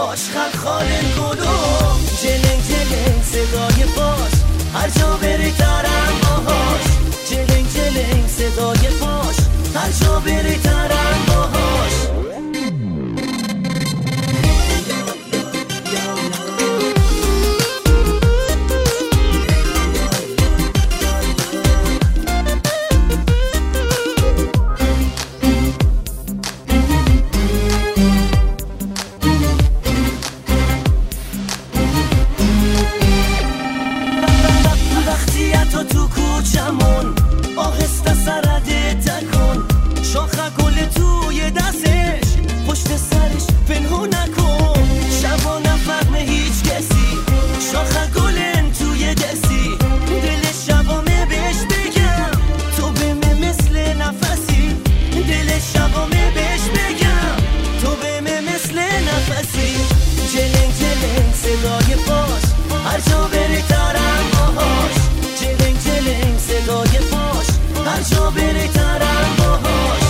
پاش خلخال گلو، جلنگ جلنگ صدای پاش هر جا بری ترم باهاش، جلنگ جلنگ صدای پاش هر جا بری ترم باهاش. تو کوچمون آهسته سرده تکن، شاخه گل توی دستش پشت سرش پنهون نکن، شبا نفهمه هیچ کسی شاخه گلن توی دستی، دل شبامه بهش بگم تو بمه مثل نفسی، دل شبامه بهش بگم تو بمه مثل نفسی، جلنگ جلنگ صدای پاش هر جا بری ترم باهاش، جلنگ جلنگ صدای پاش هر جا بری ترم باهاش.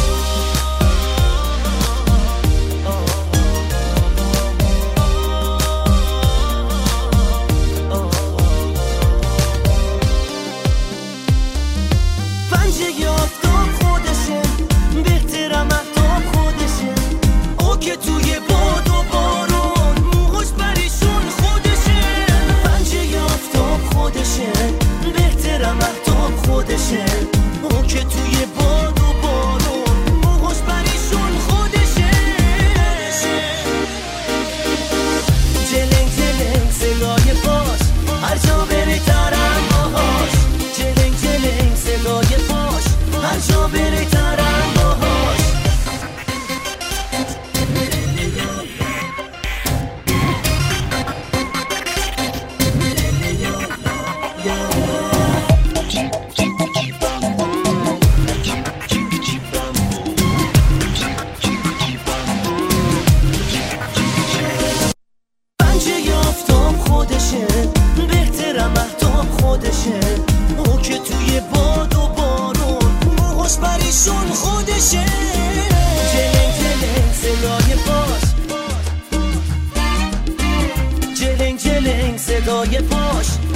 پنجه آفتاب خودشه، بهترم افتاب خودشه، او که توی باد و بارون موهاش پریشون خودشه، پنجه آفتاب خودشه، بهترم افتاب خودشه، او که توی باد و بارون موهاش پریشون خودشه، جلنگ جلنگ صدای پاش هر جا بری ترم باهاش، جلنگ جلنگ صدای پاش هر جا بری ترم باهاش. پنجه آفتاب خودشه، بهترم افتاب خودشه، او که توی باد و بارون موهاش پریشون خودشه، جلنگ جلنگ صدای پاش، جلنگ جلنگ صدای پاش